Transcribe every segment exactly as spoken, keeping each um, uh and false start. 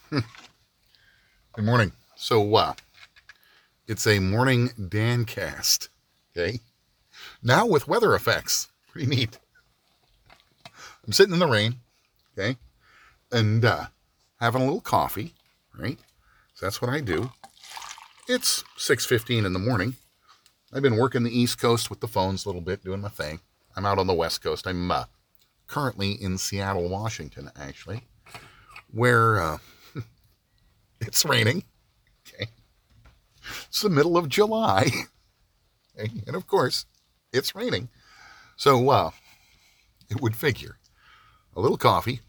Good morning. So, uh, it's a morning Dancast, okay? Now with weather effects. Pretty neat. I'm sitting in the rain, okay? And, uh, having a little coffee, right? So that's what I do. It's six fifteen in the morning. I've been working the East Coast with the phones a little bit, doing my thing. I'm out on the West Coast. I'm, uh, currently in Seattle, Washington, actually, where, uh, it's raining. Okay. It's the middle of July. Okay. And of course, it's raining. So, uh, it would figure. A little coffee.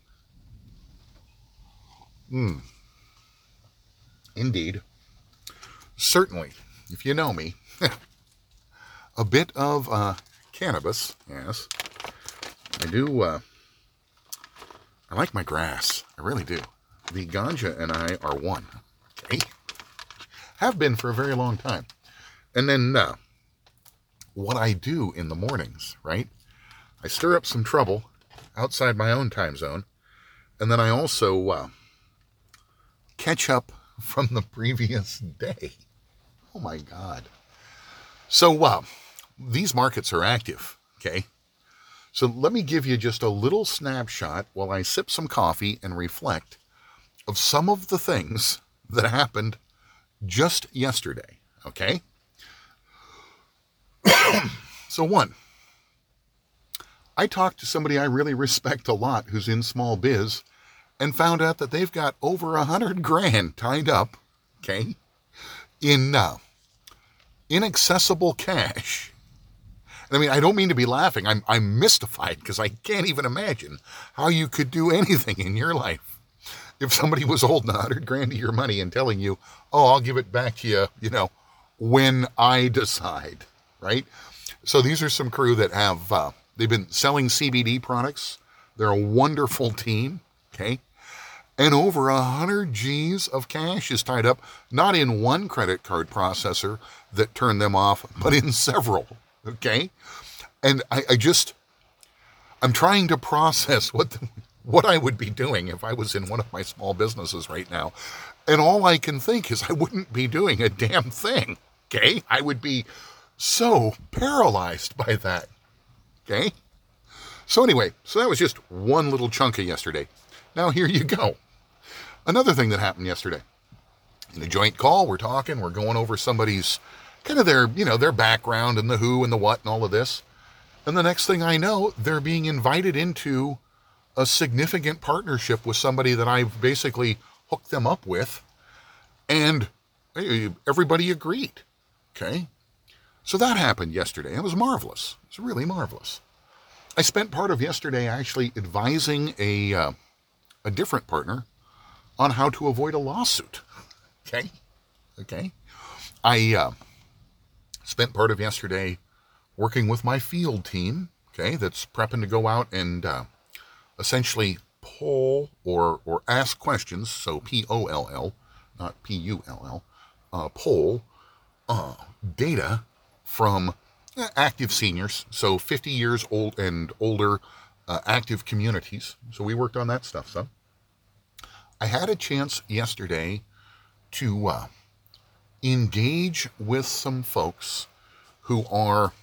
Mmm. Indeed. Certainly, if you know me, a bit of, uh, cannabis, yes. I do, uh, I like my grass. I really do. The ganja and I are one. Okay? Have been for a very long time. And then, uh, what I do in the mornings, right? I stir up some trouble outside my own time zone. And then I also, uh, catch up from the previous day. Oh my God. So, uh, these markets are active. Okay? So let me give you just a little snapshot while I sip some coffee and reflect of some of the things that happened just yesterday, okay? So one, I talked to somebody I really respect a lot who's in small biz and found out that they've got over a hundred grand tied up, okay, in uh, inaccessible cash. I mean, I don't mean to be laughing. I'm I'm mystified because I can't even imagine how you could do anything in your life if somebody was holding a hundred grand of your money and telling you, "Oh, I'll give it back to you," you know, when I decide, right? So these are some crew that have uh, they've been selling C B D products. They're a wonderful team, okay? And over a hundred G's of cash is tied up, not in one credit card processor that turned them off, but in several. Okay. And I, I just, I'm trying to process what, the, what I would be doing if I was in one of my small businesses right now. And all I can think is I wouldn't be doing a damn thing. Okay. I would be so paralyzed by that. Okay. So anyway, so that was just one little chunk of yesterday. Now here you go. Another thing that happened yesterday. In a joint call, we're talking, we're going over somebody's kind of their, you know, their background and the who and the what and all of this. And the next thing I know, they're being invited into a significant partnership with somebody that I've basically hooked them up with. And everybody agreed. Okay. So that happened yesterday. It was marvelous. It was really marvelous. I spent part of yesterday actually advising a, uh, a different partner on how to avoid a lawsuit. Okay. Okay. I, uh, spent part of yesterday working with my field team, okay, that's prepping to go out and uh, essentially poll or or ask questions, so P O L L, not P U L L, uh, poll uh, data from uh, active seniors, so fifty years old and older uh, active communities. So we worked on that stuff some. I had a chance yesterday to uh, engage with some folks who are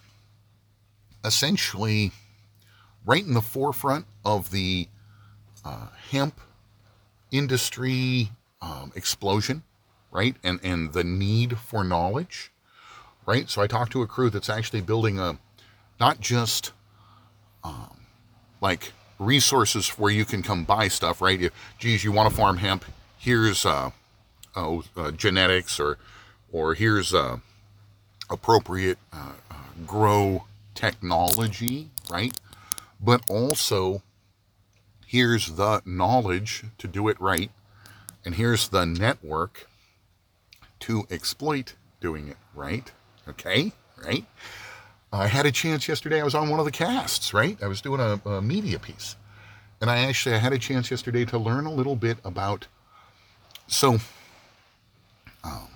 essentially right in the forefront of the uh, hemp industry um, explosion, right? And, and the need for knowledge, right? So I talked to a crew that's actually building a, not just um, like resources where you can come buy stuff, right? If, geez, you want to farm hemp, here's uh, oh, uh, genetics or or here's uh, appropriate uh, uh, grow technology, right? But also here's the knowledge to do it right, and here's the network to exploit doing it right. Okay, right? I had a chance yesterday. I was on one of the casts, right? I was doing a, a media piece, and I actually I had a chance yesterday to learn a little bit about so. Um,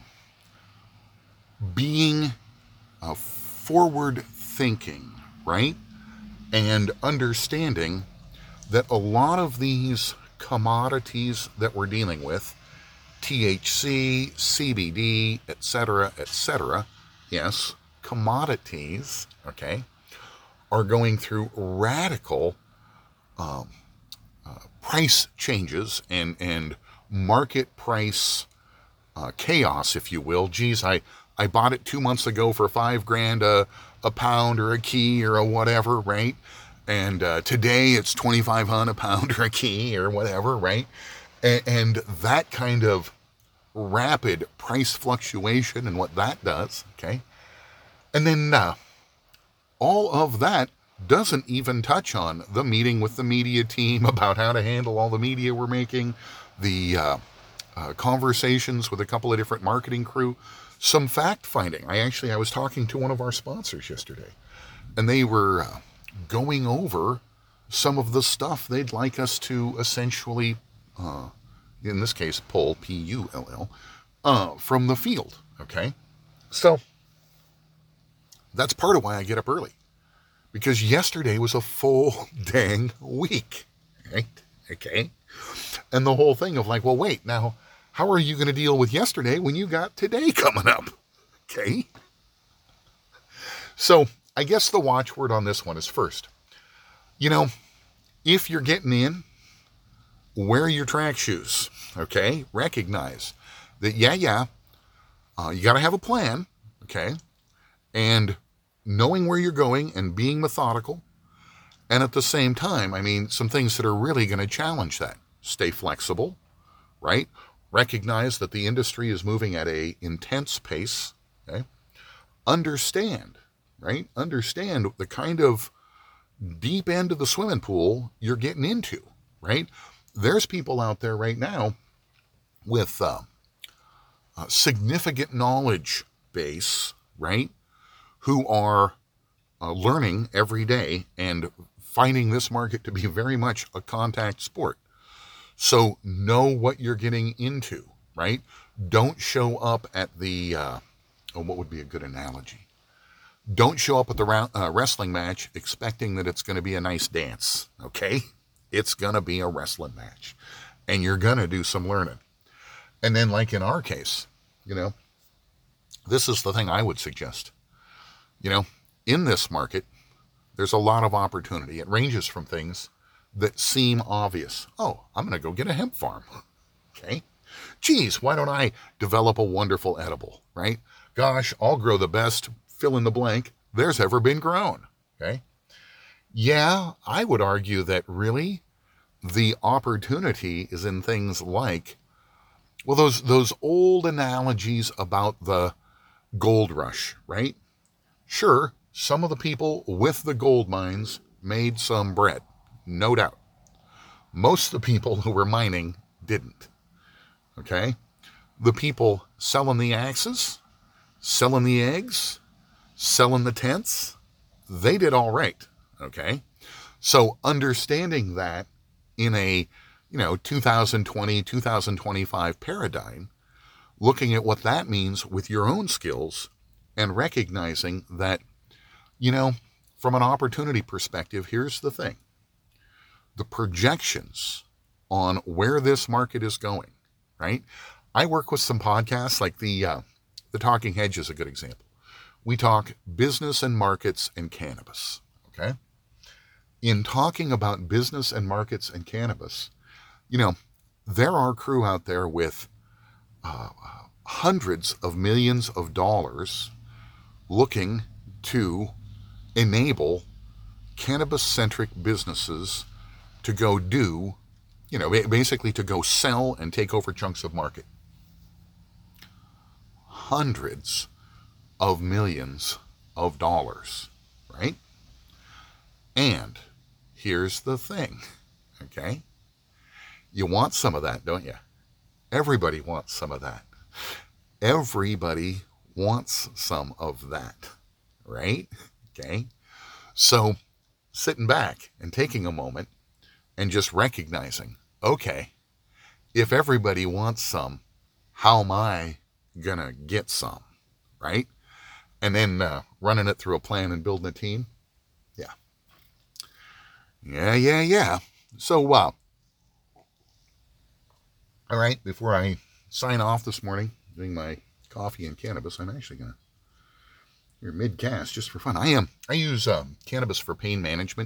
being uh, forward thinking, right? And understanding that a lot of these commodities that we're dealing with T H C, C B D, et cetera, et cetera, yes, commodities, okay, are going through radical um, uh, price changes and, and market price uh, chaos, if you will. Geez, I, I bought it two months ago for five grand a, a pound or a key or a whatever, right? And uh, today it's twenty-five hundred a pound or a key or whatever, right? And, and that kind of rapid price fluctuation and what that does, okay? And then uh, all of that doesn't even touch on the meeting with the media team about how to handle all the media we're making, the uh, uh, conversations with a couple of different marketing crew, some fact finding. I actually, I was talking to one of our sponsors yesterday, and they were uh, going over some of the stuff they'd like us to essentially, uh, in this case, pull, P U L L, uh, from the field, okay? So that's part of why I get up early, because yesterday was a full dang week, right? Okay. And the whole thing of like, well, wait, now, how are you going to deal with yesterday when you got today coming up? Okay. So I guess the watchword on this one is first, you know, if you're getting in, wear your track shoes, okay? Recognize that, yeah, yeah, uh, you got to have a plan, okay? And knowing where you're going and being methodical. And at the same time, I mean, some things that are really going to challenge that. Stay flexible, right? Recognize that the industry is moving at a intense pace, okay? Understand, right? Understand the kind of deep end of the swimming pool you're getting into, right? There's people out there right now with uh, a significant knowledge base, right? Who are uh, learning every day and finding this market to be very much a contact sport. So know what you're getting into, right? Don't show up at the, uh, oh, what would be a good analogy? Don't show up at the round, uh, wrestling match expecting that it's going to be a nice dance, okay? It's going to be a wrestling match, and you're going to do some learning. And then like in our case, you know, this is the thing I would suggest. You know, in this market, there's a lot of opportunity. It ranges from things that seem obvious. Oh, I'm going to go get a hemp farm. Okay. Geez, why don't I develop a wonderful edible, right? Gosh, I'll grow the best fill in the blank there's ever been grown. Okay. Yeah, I would argue that really the opportunity is in things like, well, those, those old analogies about the gold rush, right? Sure, some of the people with the gold mines made some bread, no doubt. Most of the people who were mining didn't, okay? The people selling the axes, selling the eggs, selling the tents, they did all right, okay? So understanding that in a, you know, two thousand twenty, two thousand twenty-five paradigm, looking at what that means with your own skills and recognizing that, you know, from an opportunity perspective, here's the thing. The projections on where this market is going, right? I work with some podcasts like the, uh, the Talking Hedge is a good example. We talk business and markets and cannabis, okay? In talking about business and markets and cannabis, you know, there are crew out there with uh, hundreds of millions of dollars looking to enable cannabis-centric businesses to go do, you know, basically to go sell and take over chunks of market. Hundreds of millions of dollars, right? And here's the thing, okay? You want some of that, don't you? Everybody wants some of that. Everybody wants some of that, right? Okay. So sitting back and taking a moment and just recognizing, okay, if everybody wants some, how am I going to get some, right? And then uh, running it through a plan and building a team. Yeah. Yeah, yeah, yeah. So, uh, all right, before I sign off this morning, doing my coffee and cannabis. I'm actually going to, you're mid-cast just for fun. I am. I use um, cannabis for pain management.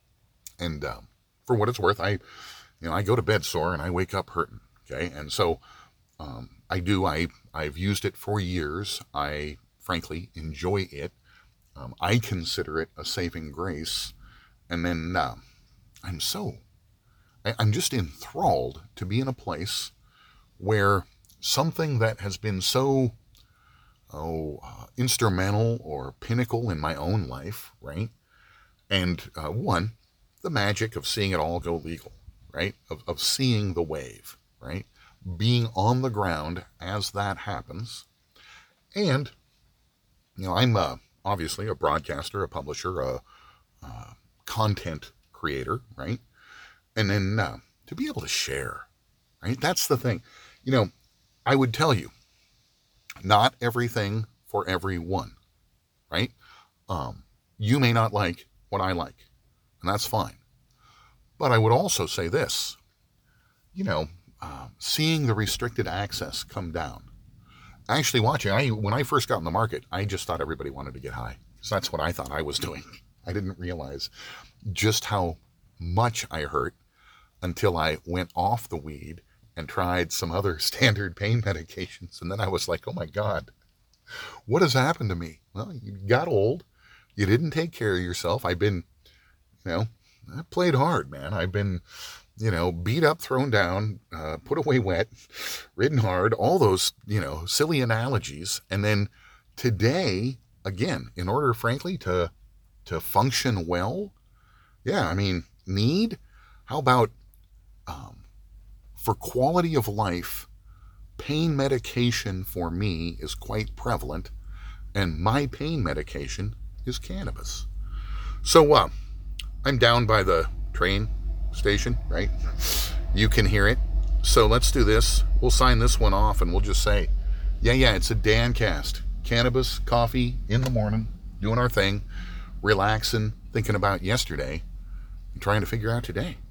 And um, for what it's worth, I, you know, I go to bed sore and I wake up hurting. Okay. And so um, I do, I, I've used it for years. I frankly enjoy it. Um, I consider it a saving grace. And then uh, I'm so, I, I'm just enthralled to be in a place where something that has been so, oh, uh, instrumental or pinnacle in my own life, right? And uh, one, the magic of seeing it all go legal, right? Of, of seeing the wave, right? Being on the ground as that happens. And, you know, I'm uh, obviously a broadcaster, a publisher, a, a content creator, right? And then uh, to be able to share, right? That's the thing. You know, I would tell you, not everything for everyone, right? Um, you may not like what I like, and that's fine. But I would also say this, you know, uh, seeing the restricted access come down. Actually watching, I when I first got in the market, I just thought everybody wanted to get high. Because that's what I thought I was doing. I didn't realize just how much I hurt until I went off the weed and tried some other standard pain medications. And then I was like, oh my God, what has happened to me? Well, you got old. You didn't take care of yourself. I've been, you know, I played hard, man. I've been, you know, beat up, thrown down, uh, put away wet, ridden hard, all those, you know, silly analogies. And then today, again, in order, frankly, to, to function well, yeah, I mean, need, how about, um, for quality of life, pain medication for me is quite prevalent, and my pain medication is cannabis. So, uh, I'm down by the train station, right? You can hear it. So let's do this. We'll sign this one off and we'll just say, yeah, yeah, it's a Dan cast. Cannabis, coffee in the morning, doing our thing, relaxing, thinking about yesterday, and trying to figure out today.